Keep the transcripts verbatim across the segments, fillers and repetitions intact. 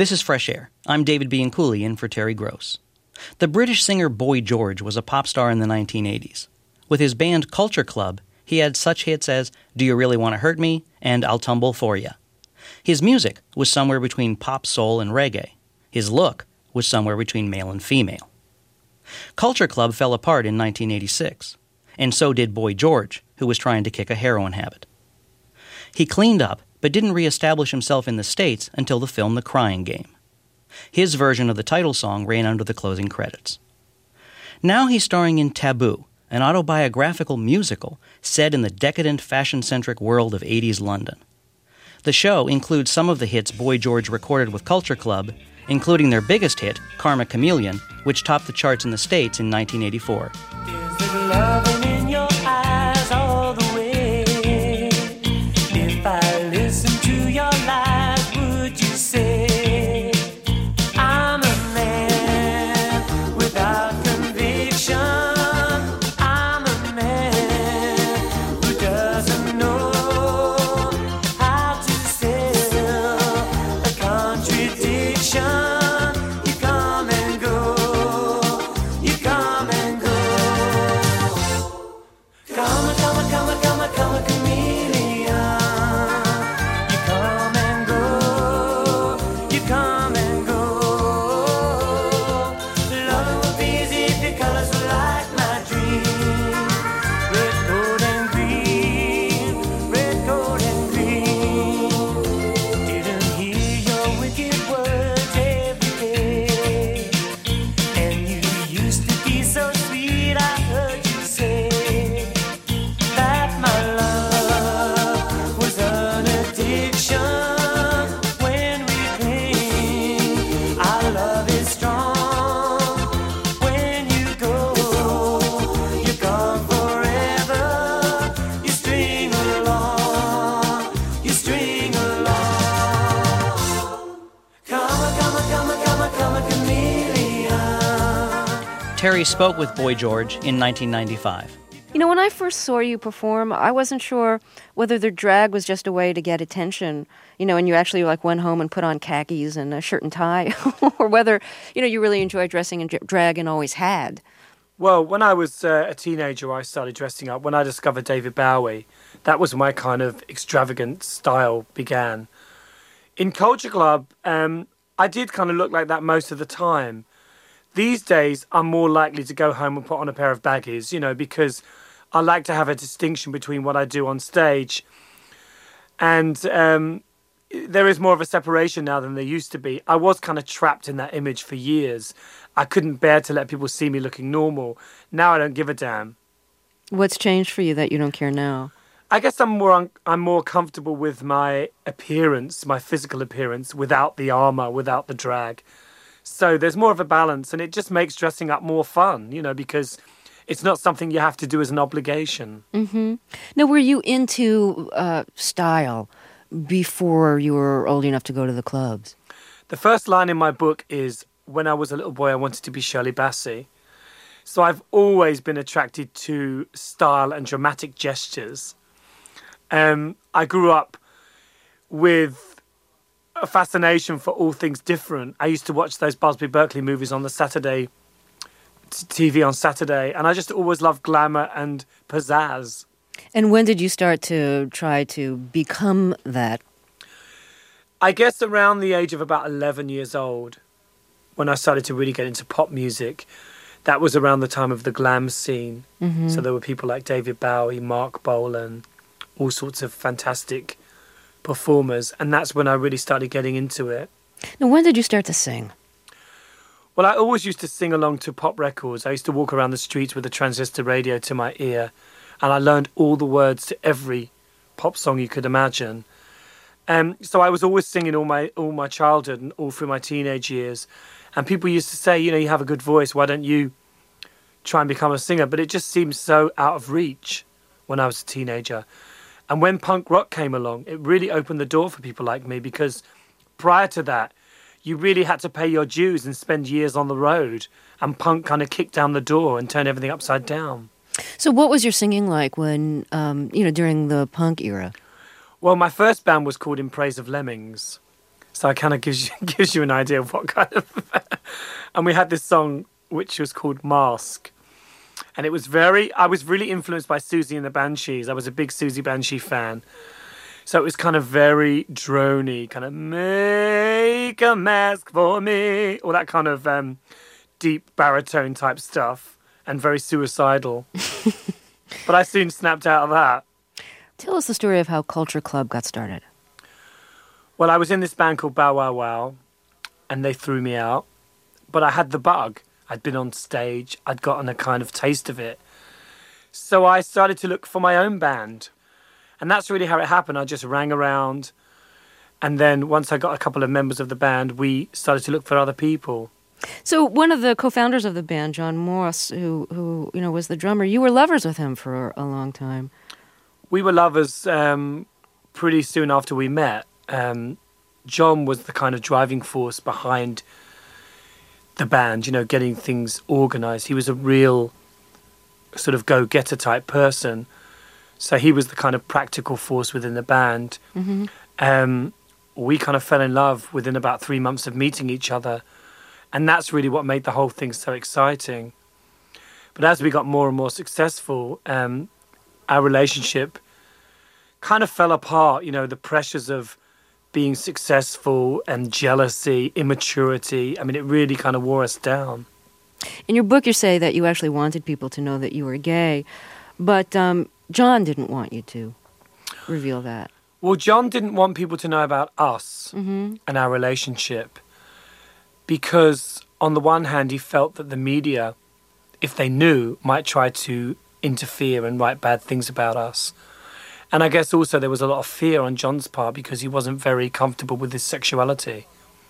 This is Fresh Air. I'm David Bianculli in for Terry Gross. The British singer Boy George was a pop star in the nineteen eighties. With his band Culture Club, he had such hits as Do You Really Want to Hurt Me and I'll Tumble For Ya. His music was somewhere between pop, soul, and reggae. His look was somewhere between male and female. Culture Club fell apart in nineteen eighty-six, and so did Boy George, who was trying to kick a heroin habit. He cleaned up, but didn't reestablish himself in the States until the film The Crying Game. His version of the title song ran under the closing credits. Now he's starring in Taboo, an autobiographical musical set in the decadent, fashion-centric world of eighties London. The show includes some of the hits Boy George recorded with Culture Club, including their biggest hit, Karma Chameleon, which topped the charts in the States in nineteen eighty-four. Terry spoke with Boy George in nineteen ninety-five. You know, when I first saw you perform, I wasn't sure whether the drag was just a way to get attention, you know, and you actually like went home and put on khakis and a shirt and tie, or whether, you know, you really enjoyed dressing in drag and always had. Well, when I was uh, a teenager, I started dressing up. When I discovered David Bowie, that was my kind of extravagant style began. In Culture Club, um, I did kind of look like that most of the time. These days, I'm more likely to go home and put on a pair of baggies, you know, because I like to have a distinction between what I do on stage. And um, there is more of a separation now than there used to be. I was kind of trapped in that image for years. I couldn't bear to let people see me looking normal. Now I don't give a damn. What's changed for you that you don't care now? I guess I'm more un- I'm more comfortable with my appearance, my physical appearance, without the armour, without the drag. So there's more of a balance, and it just makes dressing up more fun, you know, because it's not something you have to do as an obligation. Mm-hmm. Now, were you into uh, style before you were old enough to go to the clubs? The first line in my book is, when I was a little boy, I wanted to be Shirley Bassey. So I've always been attracted to style and dramatic gestures. Um, I grew up with a fascination for all things different. I used to watch those Busby Berkeley movies on the Saturday T V on Saturday, and I just always loved glamour and pizzazz. And when did you start to try to become that? I guess around the age of about eleven years old, when I started to really get into pop music. That was around the time of the glam scene. Mm-hmm. So there were people like David Bowie, Mark Bolan, all sorts of fantastic performers, and that's when I really started getting into it. Now, when did you start to sing? Well, I always used to sing along to pop records. I used to walk around the streets with a transistor radio to my ear, and I learned all the words to every pop song you could imagine. Um, so I was always singing all my all my childhood and all through my teenage years. And people used to say, you know, you have a good voice, why don't you try and become a singer? But it just seemed so out of reach when I was a teenager. And when punk rock came along, it really opened the door for people like me, because prior to that, you really had to pay your dues and spend years on the road. And punk kind of kicked down the door and turned everything upside down. So what was your singing like when, um, you know, during the punk era? Well, my first band was called In Praise of Lemmings. So it kind of gives you gives you an idea of what kind of. And we had this song which was called Mask, and it was very. I was really influenced by Susie and the Banshees. I was a big Susie Banshee fan, so it was kind of very drony, kind of make a mask for me, all that kind of um, deep baritone type stuff, and very suicidal. But I soon snapped out of that. Tell us the story of how Culture Club got started. Well, I was in this band called Bow Wow Wow, and they threw me out. But I had the bug. I'd been on stage. I'd gotten a kind of taste of it. So I started to look for my own band. And that's really how it happened. I just rang around. And then once I got a couple of members of the band, we started to look for other people. So one of the co-founders of the band, John Morse, who, who you know, was the drummer, you were lovers with him for a long time. We were lovers um, pretty soon after we met. Um, John was the kind of driving force behind the band, you know, getting things organised. He was a real sort of go-getter type person. So he was the kind of practical force within the band. Mm-hmm. Um, we kind of fell in love within about three months of meeting each other. And that's really what made the whole thing so exciting. But as we got more and more successful, um, our relationship kind of fell apart. You know, the pressures of being successful and jealousy, immaturity. I mean, it really kind of wore us down. In your book, you say that you actually wanted people to know that you were gay, but um, John didn't want you to reveal that. Well, John didn't want people to know about us Mm-hmm. and our relationship because, on the one hand, he felt that the media, if they knew, might try to interfere and write bad things about us. And I guess also there was a lot of fear on John's part because he wasn't very comfortable with his sexuality.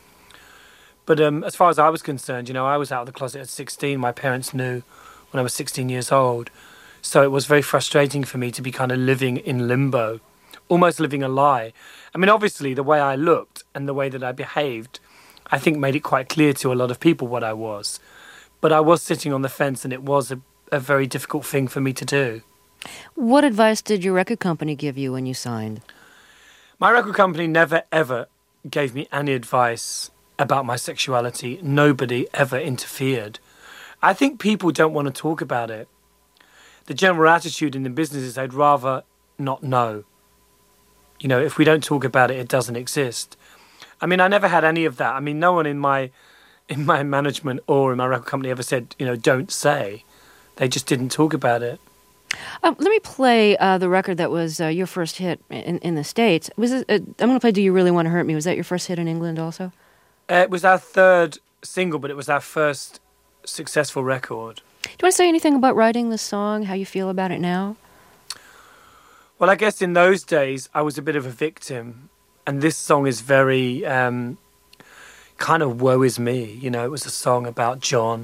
But um, as far as I was concerned, you know, I was out of the closet at sixteen. My parents knew when I was sixteen years old. So it was very frustrating for me to be kind of living in limbo, almost living a lie. I mean, obviously, the way I looked and the way that I behaved, I think made it quite clear to a lot of people what I was. But I was sitting on the fence, and it was a, a very difficult thing for me to do. What advice did your record company give you when you signed? My record company never, ever gave me any advice about my sexuality. Nobody ever interfered. I think people don't want to talk about it. The general attitude in the business is they'd rather not know. You know, if we don't talk about it, it doesn't exist. I mean, I never had any of that. I mean, no one in my in my management or in my record company ever said, you know, don't say. They just didn't talk about it. Um, let me play uh, the record that was uh, your first hit in, in the States. Was it, uh, I'm going to play Do You Really Want to Hurt Me? Was that your first hit in England also? Uh, it was our third single, but it was our first successful record. Do you want to say anything about writing this song, how you feel about it now? Well, I guess in those days, I was a bit of a victim. And this song is very um, kind of woe is me. You know, it was a song about John,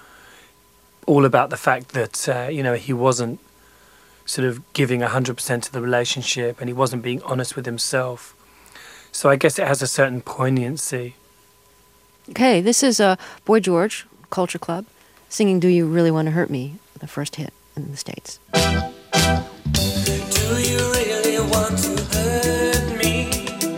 all about the fact that, uh, you know, he wasn't sort of giving one hundred percent to the relationship and he wasn't being honest with himself. So I guess it has a certain poignancy. Okay, this is uh, Boy George, Culture Club, singing Do You Really Want to Hurt Me, the first hit in the States. Do you really want to hurt me?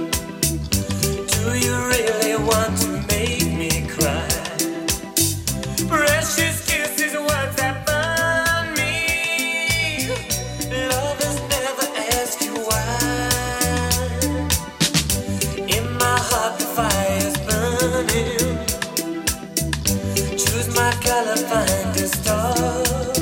Do you really want to make me cry? Precious kisses, words that burn me. Lovers never ask you why. In my heart the fire's burning. Choose my color, find a star.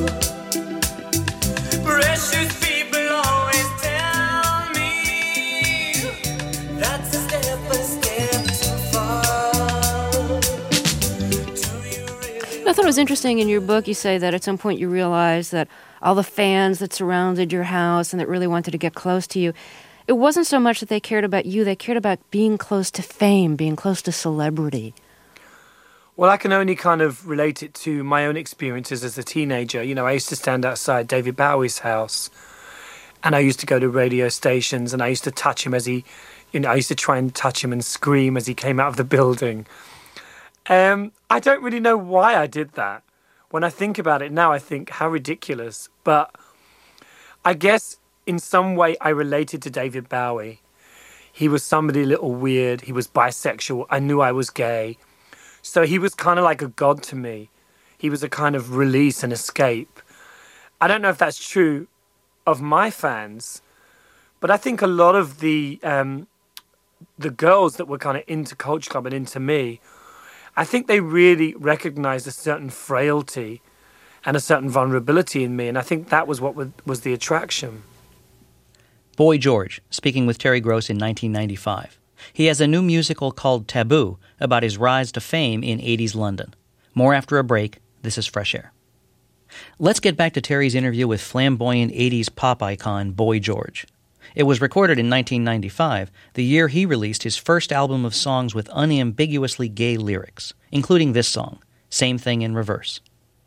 Precious people always tell me that's a step, a step too far. Do you really? I thought it was interesting in your book, you say that at some point you realized that all the fans that surrounded your house and that really wanted to get close to you, it wasn't so much that they cared about you, they cared about being close to fame, being close to celebrity. Well, I can only kind of relate it to my own experiences as a teenager. You know, I used to stand outside David Bowie's house and I used to go to radio stations and I used to touch him as he, you know, I used to try and touch him and scream as he came out of the building. Um, I don't really know why I did that. When I think about it now, I think how ridiculous. But I guess in some way I related to David Bowie. he was somebody a little weird. He was bisexual. I knew I was gay. So he was kind of like a god to me. He was a kind of release and escape. I don't know if that's true of my fans, but I think a lot of the um, the girls that were kind of into Culture Club and into me, I think they really recognized a certain frailty and a certain vulnerability in me, and I think that was what was the attraction. Boy George, speaking with Terry Gross in nineteen ninety-five. He has a new musical called Taboo about his rise to fame in eighties London. More after a break. This is Fresh Air. Let's get back to Terry's interview with flamboyant eighties pop icon Boy George. It was recorded in nineteen ninety-five, the year he released his first album of songs with unambiguously gay lyrics, including this song, Same Thing in Reverse.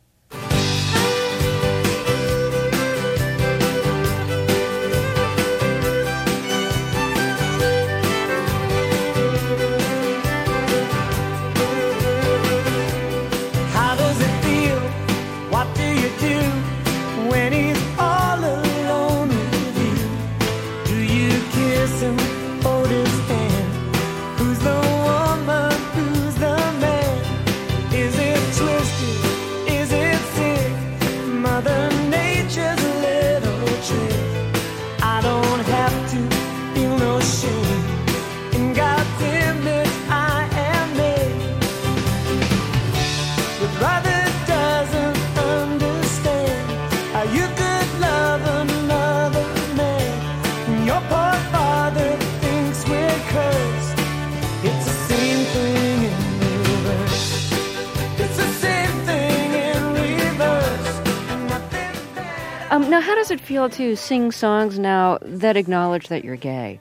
Um, now, how does it feel to sing songs now that acknowledge that you're gay?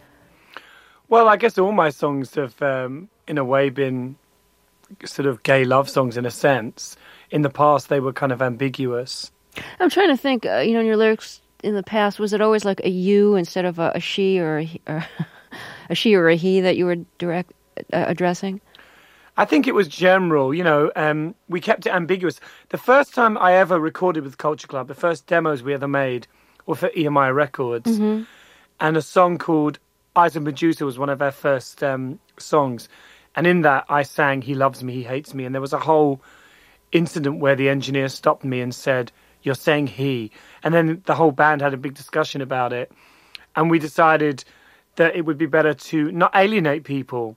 Well, I guess all my songs have, um, in a way, been sort of gay love songs in a sense. In the past, they were kind of ambiguous. I'm trying to think, uh, you know, in your lyrics in the past, was it always like a you instead of a, a she or a, he, or a she or a he that you were direct uh, addressing? I think it was general, you know, um, we kept it ambiguous. The first time I ever recorded with Culture Club, the first demos we ever made were for E M I Records. Mm-hmm. And a song called Eyes of Medusa was one of our first um, songs. And in that, I sang He Loves Me, He Hates Me. And there was a whole incident where the engineer stopped me and said, you're saying he. And then the whole band had a big discussion about it. And we decided that it would be better to not alienate people.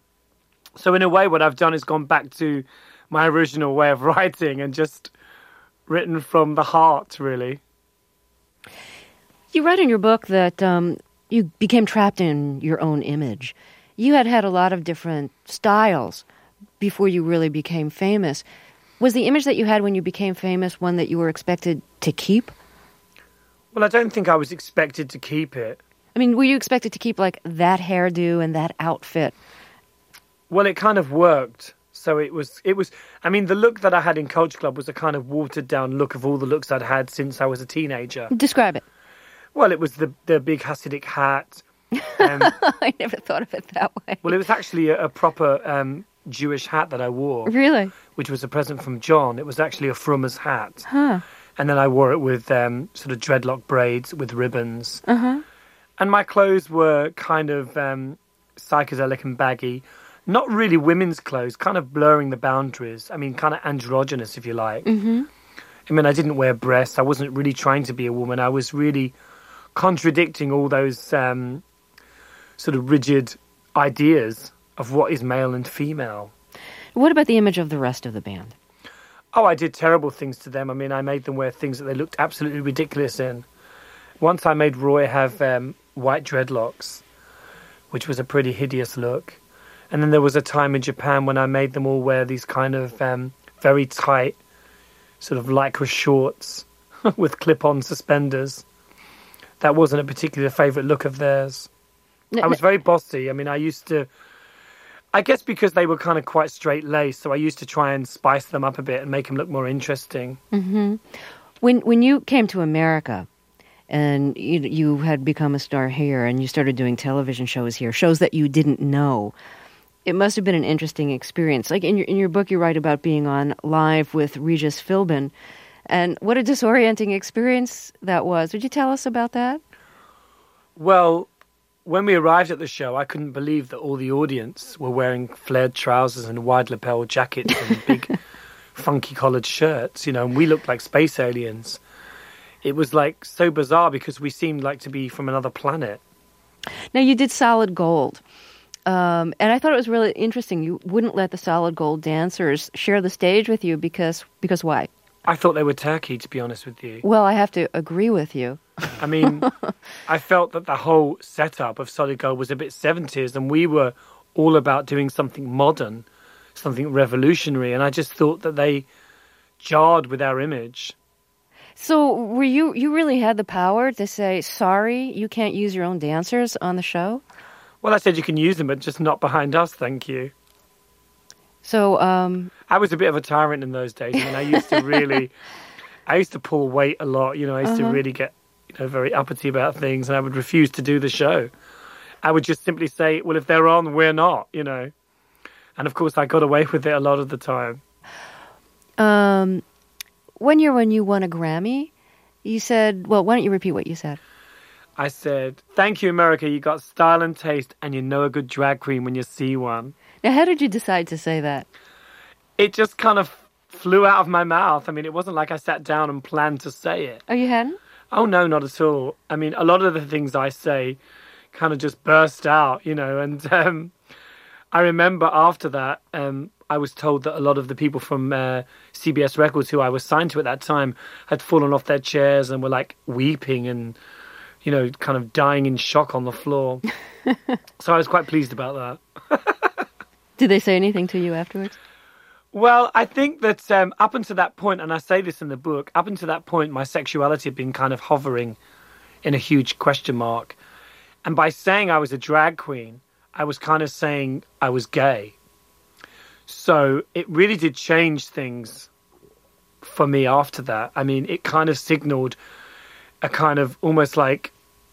So in a way, what I've done is gone back to my original way of writing and just written from the heart, really. You write in your book that um, you became trapped in your own image. You had had a lot of different styles before you really became famous. Was the image that you had when you became famous one that you were expected to keep? Well, I don't think I was expected to keep it. I mean, were you expected to keep, like, that hairdo and that outfit? Well, it kind of worked. So it was, it was, I mean, the look that I had in Culture Club was a kind of watered down look of all the looks I'd had since I was a teenager. Describe it. Well, it was the the big Hasidic hat. Um, I never thought of it that way. Well, it was actually a, a proper um, Jewish hat that I wore. Really? Which was a present from John. It was actually a Frummer's hat. Huh. And then I wore it with um, sort of dreadlock braids with ribbons. Uh-huh. And my clothes were kind of um, psychedelic and baggy. Not really women's clothes, kind of blurring the boundaries. I mean, kind of androgynous, if you like. Mm-hmm. I mean, I didn't wear breasts. I wasn't really trying to be a woman. I was really contradicting all those um, sort of rigid ideas of what is male and female. What about the image of the rest of the band? Oh, I did terrible things to them. I mean, I made them wear things that they looked absolutely ridiculous in. Once I made Roy have um, white dreadlocks, which was a pretty hideous look. And then there was a time in Japan when I made them all wear these kind of um, very tight sort of lycra shorts with clip-on suspenders. That wasn't a particular favourite look of theirs. No, I was very bossy. I mean, I used to... I guess because they were kind of quite straight-laced, so I used to try and spice them up a bit and make them look more interesting. Mm-hmm. When when you came to America and you, you had become a star here and you started doing television shows here, shows that you didn't know, it must have been an interesting experience. Like in your in your book, you write about being on Live with Regis Philbin, and what a disorienting experience that was. Would you tell us about that? Well, when we arrived at the show, I couldn't believe that all the audience were wearing flared trousers and wide lapel jackets and big funky collared shirts, you know, and we looked like space aliens. It was like so bizarre because we seemed like to be from another planet. Now, you did Solid Gold. Um, and I thought it was really interesting. You wouldn't let the Solid Gold dancers share the stage with you because because why? I thought they were turkey, to be honest with you. Well, I have to agree with you. I mean, I felt that the whole setup of Solid Gold was a bit seventies, and we were all about doing something modern, something revolutionary, and I just thought that they jarred with our image. So were you, you really had the power to say, sorry, you can't use your own dancers on the show? Well, I said you can use them, but just not behind us, thank you. So, um... I was a bit of a tyrant in those days. I mean, I used to really... I used to pull weight a lot, you know, I used uh-huh. to really get, you know, very uppity about things, and I would refuse to do the show. I would just simply say, well, if they're on, we're not, you know. And, of course, I got away with it a lot of the time. Um... One year when you won a Grammy, you said, well, why don't you repeat what you said? I said, thank you, America. You got style and taste, and you know a good drag queen when you see one. Now, how did you decide to say that? It just kind of flew out of my mouth. I mean, it wasn't like I sat down and planned to say it. Oh, you hadn't? Oh, no, not at all. I mean, a lot of the things I say kind of just burst out, you know, and um, I remember after that, um, I was told that a lot of the people from uh, C B S Records who I was signed to at that time had fallen off their chairs and were like weeping and, you know, kind of dying in shock on the floor. So I was quite pleased about that. Did they say anything to you afterwards? Well, I think that um, up until that point, and I say this in the book, up until that point, my sexuality had been kind of hovering in a huge question mark. And by saying I was a drag queen, I was kind of saying I was gay. So it really did change things for me after that. I mean, it kind of signaled a kind of almost like,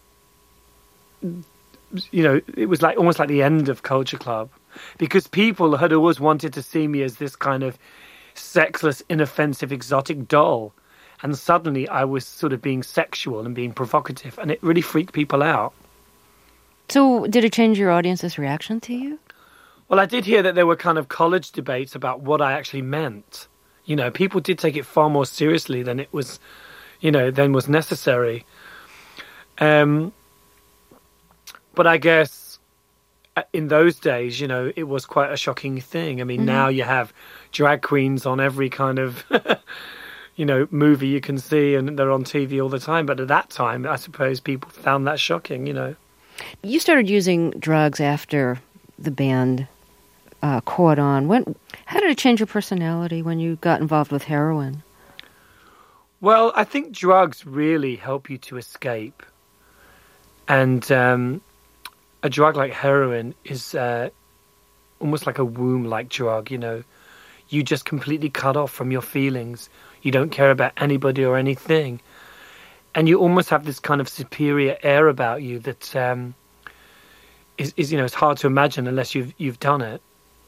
you know, it was like almost like the end of Culture Club, because people had always wanted to see me as this kind of sexless, inoffensive, exotic doll. And suddenly I was sort of being sexual and being provocative, and it really freaked people out. So did it change your audience's reaction to you? Well, I did hear that there were kind of college debates about what I actually meant. You know, people did take it far more seriously than it was, you know, than was necessary. Um, but I guess in those days, you know, it was quite a shocking thing. I mean, mm-hmm. now you have drag queens on every kind of, you know, movie you can see, and they're on T V all the time. But at that time, I suppose people found that shocking, you know. You started using drugs after the band Uh, caught on. When, how did it change your personality when you got involved with heroin? Well, I think drugs really help you to escape. And um, a drug like heroin is uh, almost like a womb-like drug, you know. You just completely cut off from your feelings. You don't care about anybody or anything. And you almost have this kind of superior air about you that um, is, is, you know, it's hard to imagine unless you've you've done it.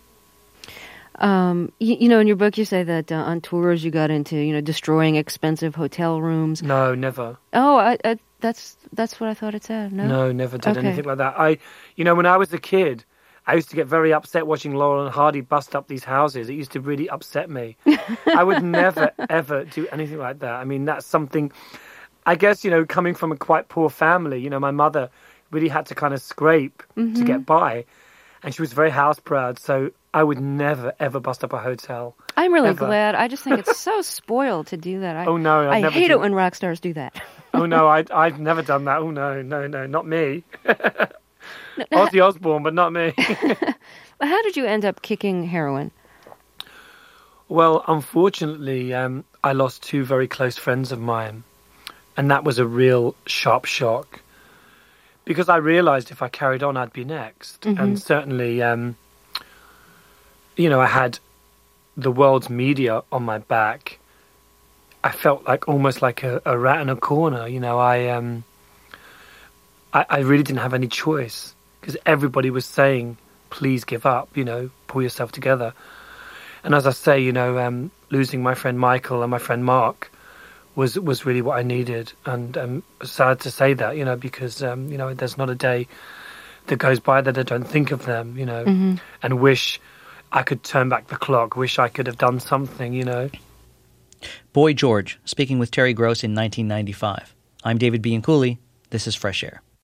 Um, you, you know, in your book, you say that uh, on tours you got into, you know, destroying expensive hotel rooms. No, never. Oh, I, I, that's that's what I thought it said. No, no, never did okay. anything like that. I, you know, when I was a kid, I used to get very upset watching Laurel and Hardy bust up these houses. It used to really upset me. I would never, ever do anything like that. I mean, that's something, I guess, you know, coming from a quite poor family, you know, my mother really had to kind of scrape mm-hmm. to get by. And she was very house proud, so I would never, ever bust up a hotel. I'm really ever. glad. I just think it's so spoiled to do that. I, oh, no. I'd I never hate do... it when rock stars do that. oh, no, I, I've never done that. Oh, no, no, no, not me. Ozzy Osbourne, but not me. How did you end up kicking heroin? Well, unfortunately, um, I lost two very close friends of mine. And that was a real sharp shock. Because I realised if I carried on, I'd be next. Mm-hmm. And certainly, um, you know, I had the world's media on my back. I felt like almost like a, a rat in a corner. You know, I, um, I, I really didn't have any choice. Because everybody was saying, please give up, you know, pull yourself together. And as I say, you know, um, losing my friend Michael and my friend Mark was was really what I needed. And I'm um, sad to say that, you know, because, um, you know, there's not a day that goes by that I don't think of them, you know, Mm-hmm. and wish I could turn back the clock, wish I could have done something, you know. Boy George, speaking with Terry Gross in nineteen ninety-five. I'm David Bianculli. This is Fresh Air.